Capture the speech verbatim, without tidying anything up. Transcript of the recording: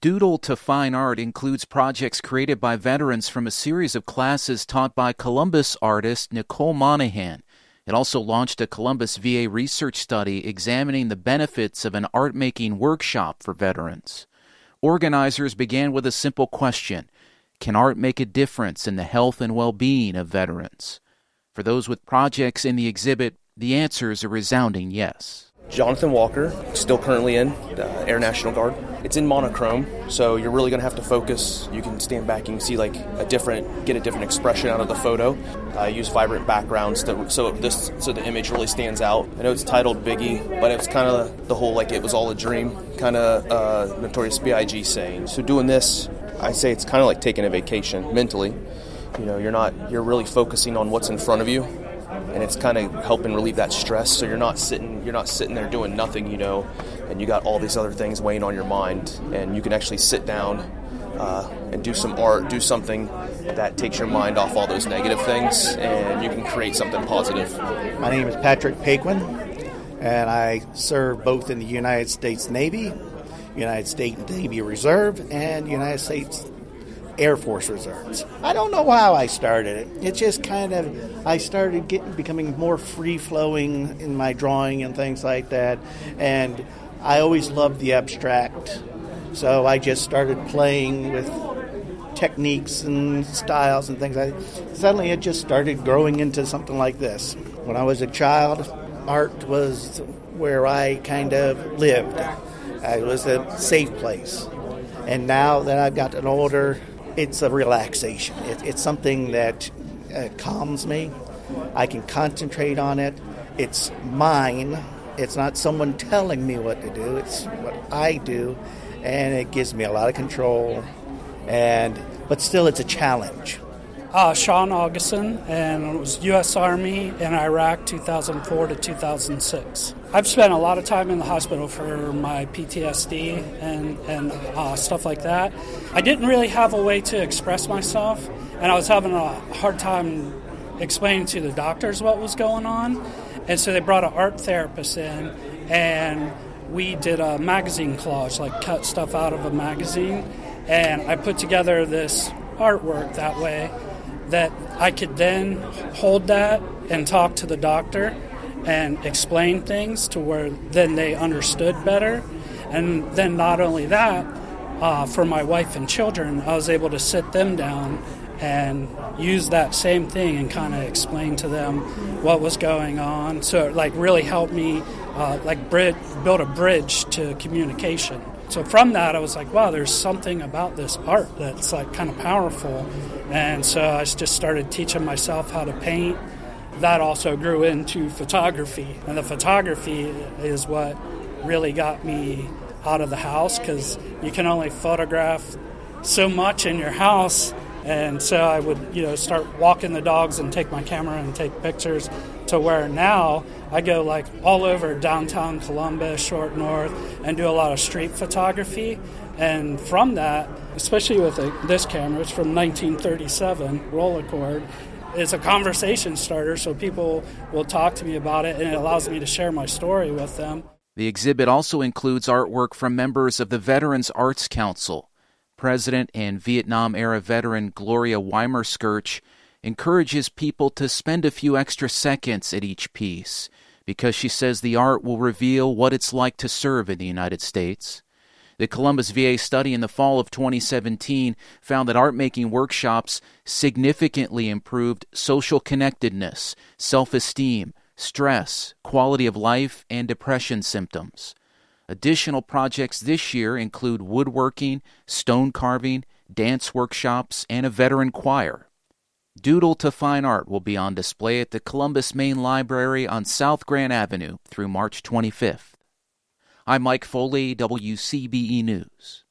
Doodle to Fine Art includes projects created by veterans from a series of classes taught by Columbus artist Nicole Monahan. It also launched a Columbus V A research study examining the benefits of an art-making workshop for veterans. Organizers began with a simple question: can art make a difference in the health and well-being of veterans? For those with projects in the exhibit, the answer is a resounding yes. Jonathan Walker, still currently in the Air National Guard. It's in monochrome, so you're really going to have to focus. You can stand back, you can see like a different, get a different expression out of the photo. I uh, use vibrant backgrounds to, so this, so the image really stands out. I know it's titled Biggie, but it's kind of the whole like it was all a dream kind of uh, Notorious B I G saying. So doing this, I say it's kind of like taking a vacation mentally. You know, you're not, you're really focusing on what's in front of you. And it's kind of helping relieve that stress, so you're not sitting you're not sitting there doing nothing, you know, and you got all these other things weighing on your mind, and you can actually sit down uh, and do some art, do something that takes your mind off all those negative things, and you can create something positive. My name is Patrick Paquin, and I serve both in the United States Navy, United States Navy Reserve, and United States Air Force Reserves. I don't know how I started it. It's just kind of, I started getting, becoming more free-flowing in my drawing and things like that. And I always loved the abstract. So I just started playing with techniques and styles and things like that. Suddenly it just started growing into something like this. When I was a child, art was where I kind of lived. It was a safe place. And now that I've gotten older, it's a relaxation. It, it's something that uh, calms me. I can concentrate on it. It's mine. It's not someone telling me what to do. It's what I do, and it gives me a lot of control. And but still, it's a challenge. Uh, Sean Augustin, and it was U S Army in Iraq two thousand four to two thousand six. I've spent a lot of time in the hospital for my P T S D and, and uh, stuff like that. I didn't really have a way to express myself, and I was having a hard time explaining to the doctors what was going on. And so they brought an art therapist in, and we did a magazine collage, like cut stuff out of a magazine, and I put together this artwork that way that I could then hold that and talk to the doctor and explain things to where then they understood better. And then not only that, uh, for my wife and children, I was able to sit them down and use that same thing and kind of explain to them what was going on. So it like really helped me uh, like brid- build a bridge to communication. So from that, I was like, wow, there's something about this art that's like kind of powerful. And so I just started teaching myself how to paint. That also grew into photography. And the photography is what really got me out of the house, because you can only photograph so much in your house. And so I would, you know, start walking the dogs and take my camera and take pictures, to where now I go like all over downtown Columbus, Short North, and do a lot of street photography. And from that, especially with a, this camera, it's from nineteen thirty-seven, Rolleicord, it's a conversation starter, so people will talk to me about it, and it allows me to share my story with them. The exhibit also includes artwork from members of the Veterans Arts Council. President and Vietnam-era veteran Gloria Weimer-Skirch encourages people to spend a few extra seconds at each piece, because she says the art will reveal what it's like to serve in the United States. The Columbus V A study in the fall of twenty seventeen found that art-making workshops significantly improved social connectedness, self-esteem, stress, quality of life, and depression symptoms. Additional projects this year include woodworking, stone carving, dance workshops, and a veteran choir. Doodle to Fine Art will be on display at the Columbus Main Library on South Grand Avenue through March twenty-fifth. I'm Mike Foley, W C B E News.